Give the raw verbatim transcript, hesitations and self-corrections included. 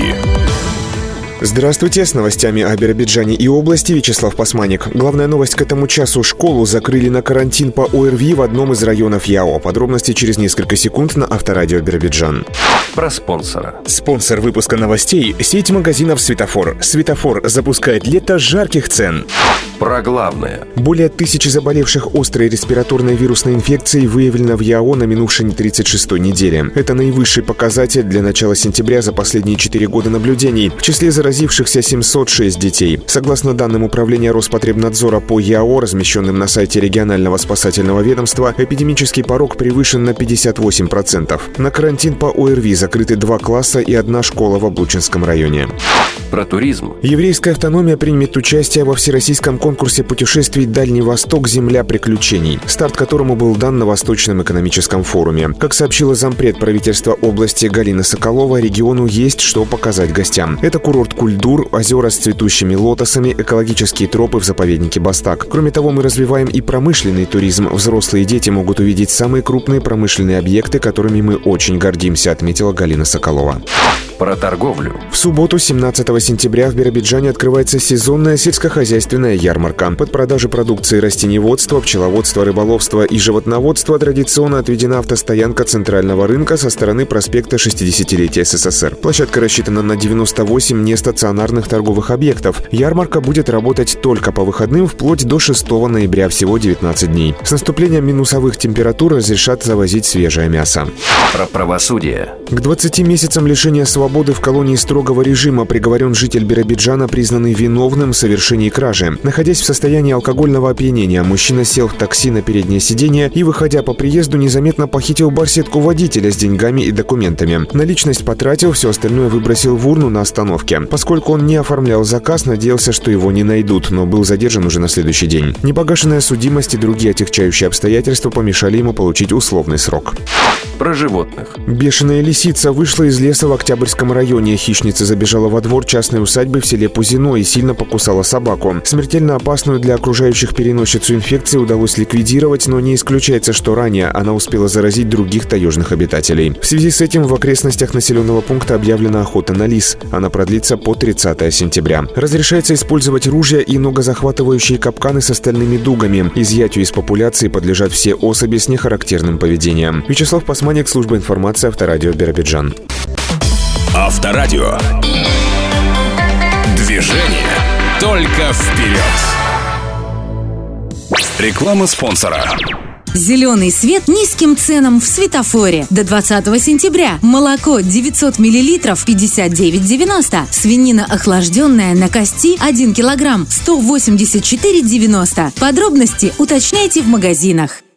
Новости. Здравствуйте, с новостями о Биробиджане и области Вячеслав Пасманик. Главная новость к этому часу. Школу закрыли на карантин по ОРВИ в одном из районов ЯО. Подробности через несколько секунд на Авторадио Биробиджан. Про спонсора. Спонсор выпуска новостей – сеть магазинов «Светофор». «Светофор» запускает лето жарких цен. Про главное. Более тысячи заболевших острой респираторной вирусной инфекцией выявлено в ЯО на минувшей тридцать шестой неделе. Это наивысший показатель для начала сентября за последние четыре года наблюдений. В числе заразившихся семьсот шесть детей. Согласно данным Управления Роспотребнадзора по ЯО, размещенным на сайте регионального спасательного ведомства, эпидемический порог превышен на пятьдесят восемь процентов. На карантин по ОРВИ закрыты два класса и одна школа в Облучинском районе. Про туризм. Еврейская автономия примет участие во всероссийском конкурсе путешествий «Дальний Восток. Земля приключений», старт которому был дан на Восточном экономическом форуме. Как сообщила зампред правительства области Галина Соколова, региону есть что показать гостям. Это курорт Кульдур, озера с цветущими лотосами, экологические тропы в заповеднике Бастак. Кроме того, мы развиваем и промышленный туризм. Взрослые дети могут увидеть самые крупные промышленные объекты, которыми мы очень гордимся, отметила Галина Соколова. Про торговлю. В субботу, семнадцатого сентября, в Биробиджане открывается сезонная сельскохозяйственная ярмарка. Под продажу продукции растениеводства, пчеловодства, рыболовства и животноводства традиционно отведена автостоянка центрального рынка со стороны проспекта шестидесятилетия СССР. Площадка рассчитана на девяносто восемь нестационарных торговых объектов. Ярмарка будет работать только по выходным вплоть до шестого ноября, всего девятнадцать дней. С наступлением минусовых температур разрешат завозить свежее мясо. Про правосудие. К двадцати месяцам лишения свободы в колонии строгого режима приговорен житель Биробиджана, признанный виновным в совершении кражи. Находясь в состоянии алкогольного опьянения, мужчина сел в такси на переднее сиденье и, выходя по приезду, незаметно похитил барсетку водителя с деньгами и документами. Наличность потратил, все остальное выбросил в урну на остановке. Поскольку он не оформлял заказ, надеялся, что его не найдут, но был задержан уже на следующий день. Непогашенная судимость и другие отягчающие обстоятельства помешали ему получить условный срок. Про животных. Бешеная лисица вышла из леса в Октябрьском районе. Хищница забежала во двор частной усадьбы в селе Пузино и сильно покусала собаку. Смертельно опасную для окружающих переносчицу инфекции удалось ликвидировать, но не исключается, что ранее она успела заразить других таежных обитателей. В связи с этим в окрестностях населенного пункта объявлена охота на лис. Она продлится по тридцатого сентября. Разрешается использовать ружья и многозахватывающие капканы с остальными дугами. Изъятию из популяции подлежат все особи с нехарактерным поведением. Вячеслав Пасманик, служба информации, Авторадио Биробиджан. Авторадио. Движение только вперед. Реклама спонсора. Зеленый свет низким ценам в «Светофоре». До двадцатого сентября. Молоко девятьсот миллилитров пятьдесят девять девяносто. Свинина охлажденная на кости один килограмм сто восемьдесят четыре девяносто. Подробности уточняйте в магазинах.